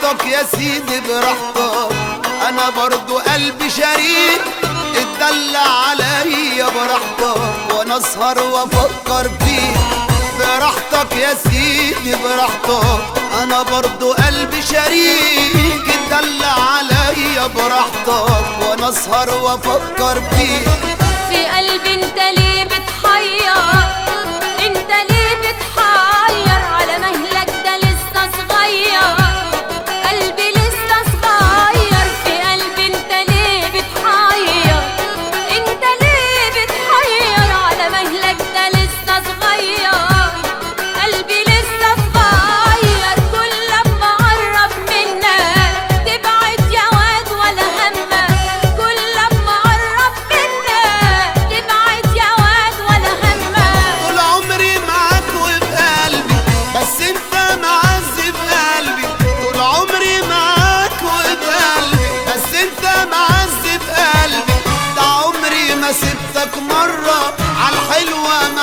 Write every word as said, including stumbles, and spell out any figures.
براحتك يا سيدي براحتك، انا برضو قلبي شريك اتدلع عليا براحتك، وانا اسهر وافكر فيك براحتك يا سيدي براحتك، انا برضو قلبي شريك اتدلع عليا براحتك، وانا اسهر وافكر فيك. في قلبي انت ليه بتحير، انت ليه بتحير على مهلك ده لسه صغير، قلبي لسه صغير. في قلبي انت ليه بتحير، انت ليه بتحير على مهلك ده لسه صغير، قلبي لسه صغير. كل لما اقرب منك تبعد يا واد ولا همك، كل لما اقرب منك تبعد يا واد ولا همك. طول عمري معاك وفي قلبي بس انت معذب قلبي، طول عمري معاك وفي قلبي بس انت معذب قلبي، ده عمري ما سبتك مرة عالحلوة